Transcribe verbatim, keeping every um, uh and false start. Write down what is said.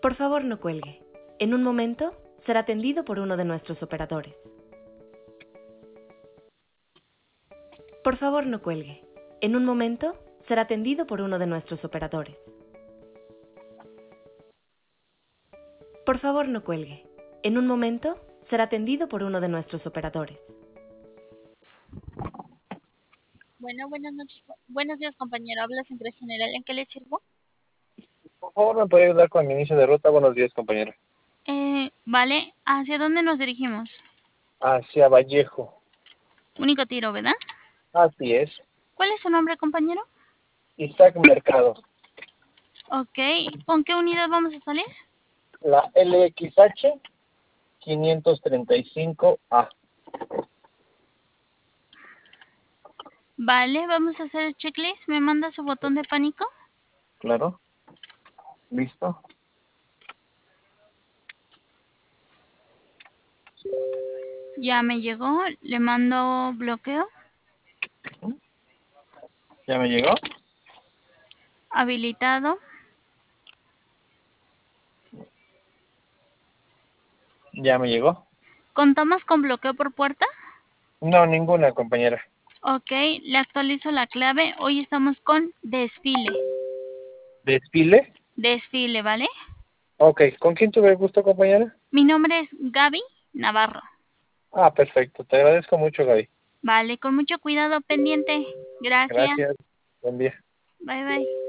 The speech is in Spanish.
Por favor, no cuelgue. En un momento será atendido por uno de nuestros operadores. Por favor, no cuelgue. En un momento será atendido por uno de nuestros operadores. Por favor, no cuelgue. En un momento será atendido por uno de nuestros operadores. Bueno, buenas noches. Buenos días, compañero. Habla Central General. ¿En qué le sirvo? Por favor, ¿me puede ayudar con mi inicio de ruta? Buenos días, compañero. Eh, vale. ¿Hacia dónde nos dirigimos? Hacia Vallejo. Único tiro, ¿verdad? Así es. ¿Cuál es su nombre, compañero? Isaac Mercado. Ok. ¿Con qué unidad vamos a salir? La L X H quinientos treinta y cinco A. Vale, vamos a hacer el checklist. ¿Me manda su botón de pánico? Claro. Listo. Ya me llegó. Le mando bloqueo. ¿Ya me llegó? Habilitado. ¿Ya me llegó? ¿Contamos con bloqueo por puerta? No, ninguna, compañera. Ok, le actualizo la clave. Hoy estamos con desfile. ¿Desfile? Desfile, ¿vale? Ok. ¿Con quién tuve el gusto, compañera? Mi nombre es Gaby Navarro. Ah, perfecto. Te agradezco mucho, Gaby. Vale, con mucho cuidado pendiente. Gracias. Gracias. Buen día. Bye bye.